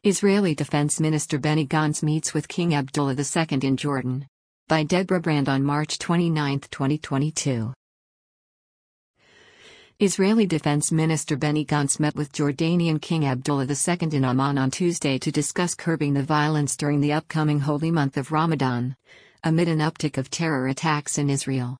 Israeli Defense Minister Benny Gantz meets with King Abdullah II in Jordan. By Deborah Brand on March 29, 2022. Israeli Defense Minister Benny Gantz met with Jordanian King Abdullah II in Amman on Tuesday to discuss curbing the violence during the upcoming holy month of Ramadan, amid an uptick of terror attacks in Israel.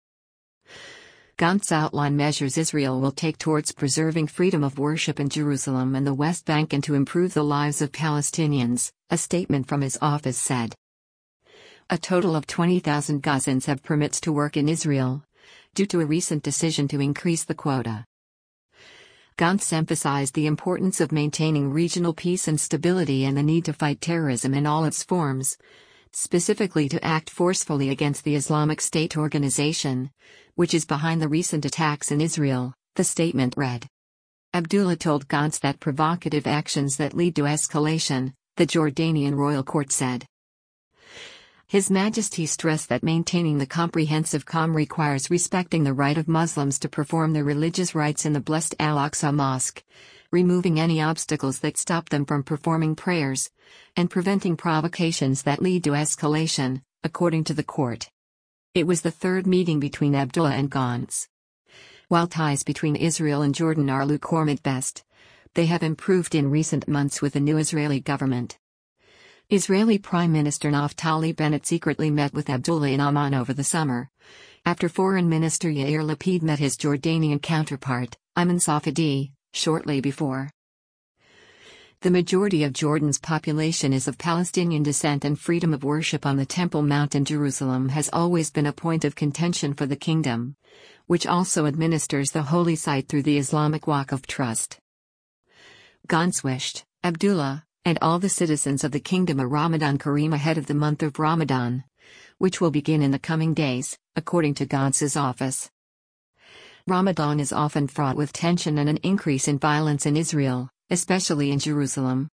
Gantz outlined measures Israel will take towards preserving freedom of worship in Jerusalem and the West Bank and to improve the lives of Palestinians, a statement from his office said. A total of 20,000 Gazans have permits to work in Israel, due to a recent decision to increase the quota. Gantz emphasized the importance of maintaining regional peace and stability and the need to fight terrorism in all its forms, specifically to act forcefully against the Islamic State organization, which is behind the recent attacks in Israel, the statement read. Abdullah told Gantz that provocative actions that lead to escalation, the Jordanian royal court said. His Majesty stressed that maintaining the comprehensive calm requires respecting the right of Muslims to perform their religious rites in the blessed Al-Aqsa Mosque, removing any obstacles that stop them from performing prayers, and preventing provocations that lead to escalation, according to the court. It was the third meeting between Abdullah and Gantz. While ties between Israel and Jordan are lukewarm at best, they have improved in recent months with the new Israeli government. Israeli Prime Minister Naftali Bennett secretly met with Abdullah in Amman over the summer, after Foreign Minister Yair Lapid met his Jordanian counterpart, Ayman Safadi, shortly before. The majority of Jordan's population is of Palestinian descent, and freedom of worship on the Temple Mount in Jerusalem has always been a point of contention for the kingdom, which also administers the holy site through the Islamic Waqf Trust. Gantz wished Abdullah and all the citizens of the kingdom a Ramadan Kareem ahead of the month of Ramadan, which will begin in the coming days, according to Gantz's office. Ramadan is often fraught with tension and an increase in violence in Israel, especially in Jerusalem.